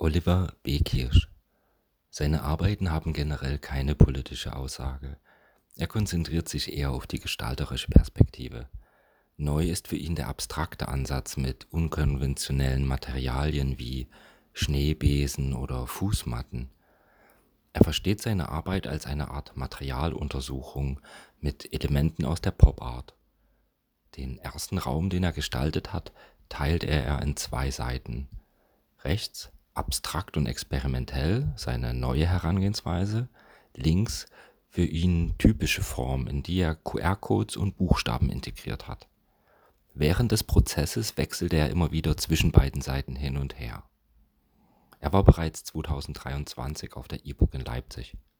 Oliver B. Kirsch. Seine Arbeiten haben generell keine politische Aussage. Er konzentriert sich eher auf die gestalterische Perspektive. Neu ist für ihn der abstrakte Ansatz mit unkonventionellen Materialien wie Schneebesen oder Fußmatten. Er versteht seine Arbeit als eine Art Materialuntersuchung mit Elementen aus der Pop-Art. Den ersten Raum, den er gestaltet hat, teilt er in zwei Seiten. Rechts abstrakt und experimentell, seine neue Herangehensweise. Links für ihn typische Form, in die er QR-Codes und Buchstaben integriert hat. Während des Prozesses wechselte er immer wieder zwischen beiden Seiten hin und her. Er war bereits 2023 auf der E-Book in Leipzig.